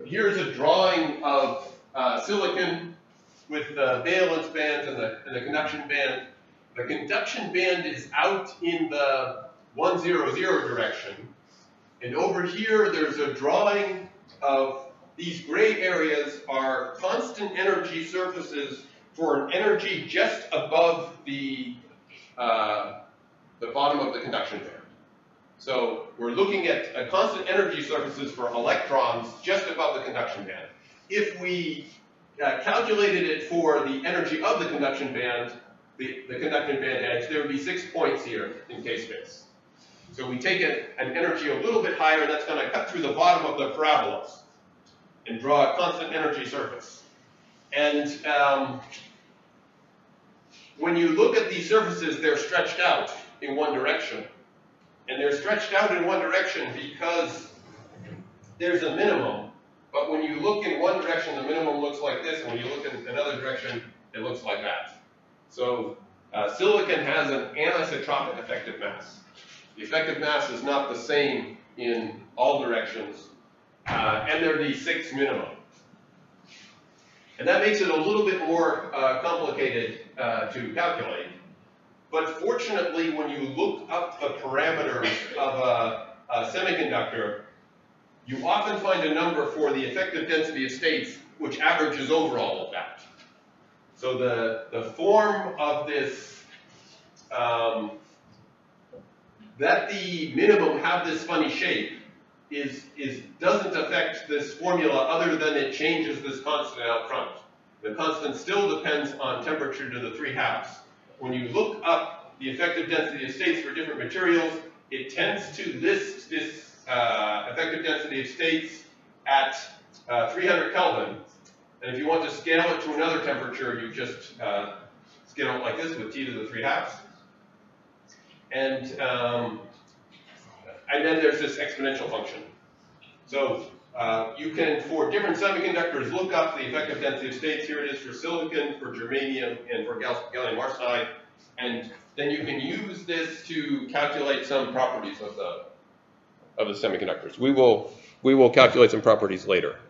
here's a drawing of silicon with the valence band and the conduction band. The conduction band is out in the 100 direction. And over here, there's a drawing of these gray areas are constant energy surfaces for an energy just above the bottom of the conduction band. So we're looking at constant energy surfaces for electrons just above the conduction band. If we calculated it for the energy of the conduction band, the conduction band edge, there would be 6 points here in K-space. So we take an energy a little bit higher, and that's going to cut through the bottom of the parabolas and draw a constant energy surface. And when you look at these surfaces, they're stretched out in one direction. And they're stretched out in one direction because there's a minimum. But when you look in one direction, the minimum looks like this, and when you look in another direction, it looks like that. So silicon has an anisotropic effective mass. The effective mass is not the same in all directions, and they're the 6 minimum. And that makes it a little bit more complicated to calculate. But fortunately, when you look up the parameters of a semiconductor, you often find a number for the effective density of states which averages over all of that. So the form of this, that the minimum have this funny shape doesn't affect this formula other than it changes this constant out front. The constant still depends on temperature to the 3/2. When you look up the effective density of states for different materials, it tends to this effective density of states at 300 Kelvin. And if you want to scale it to another temperature, you just scale it like this with T to the 3/2. And then there's this exponential function. So you can, for different semiconductors, look up the effective density of states. Here it is for silicon, for germanium, and for gallium arsenide. And then you can use this to calculate some properties of the semiconductors. We will calculate some properties later.